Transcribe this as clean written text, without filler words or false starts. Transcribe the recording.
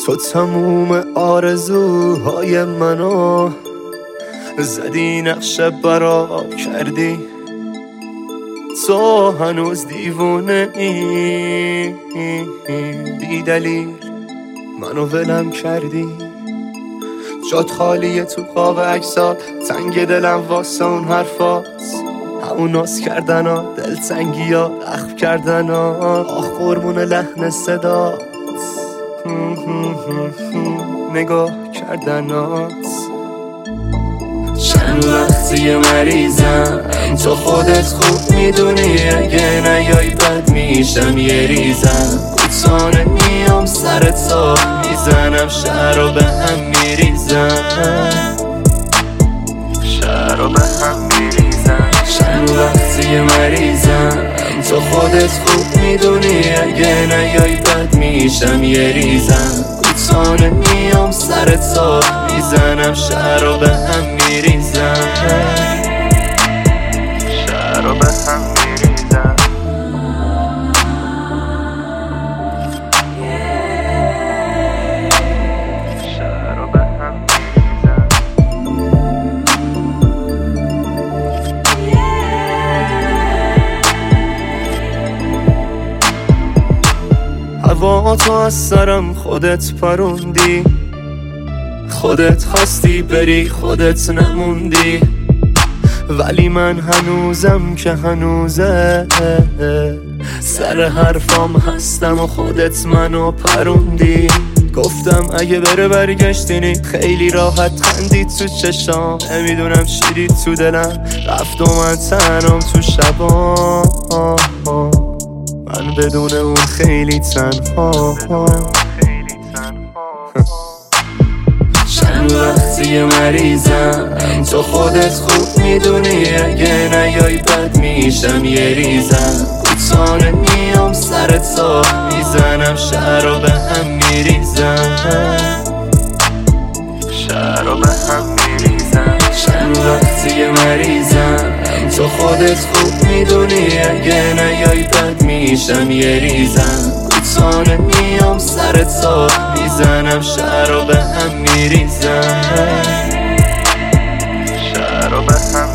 تو تموم آرزوهای منو زدی، نقشه برا کردی. تو هنوز دیوونه ای، بی دلیل منو ولم کردی. جات خالیه تو قاب عکسات، تنگ دلم واسه اون حرفات، همون ناز کردن ها، دلتنگی ها، اخم کردن ها، آخ قربون لحن صدات، نگاه کردنات. چند وقتی مریضم، تو خودت خوب میدونی، اگه نیای بد میشم یه ریزم. کوتاه میام سر تو میزنم، شهر رو به هم میریزم، شهر رو به هم میریزم. چند وقتی مریضم، تو خودت خوب میدونی، اگه نیای بد میشم یه ریزم. کوتاه میام سر تو میزنم، شهر رو به هم میریزم، شهر رو به هم میریزم. شهر رو به هم میریزم. هوا تو از سرم خودت پروندی، خودت خواستی بری خودت نموندی، ولی من هنوزم که هنوزه، سر حرفام هستم و خودت منو پروندی. گفتم اگه بره برگشتینی، خیلی راحت خندید تو چشام، نمیدونم چی دید تو دلم، رفت و من تنم تو شبا، من بدون اون خیلی تنها. چند وقتی مریضم، تو خودت خوب میدونی، اگه نیای بد میشم یه ریزم. کوتاه میام سر تو میزنم، شهر رو به هم میریزم، شهر رو به هم میریزم. چند وقتی مریضم، تو خودت خوب میدونی، اگه نیای بد میشم یه ریزم. کوتاه میام سر تو میزنم، شهر رو به هم میریزم، شهر رو به هم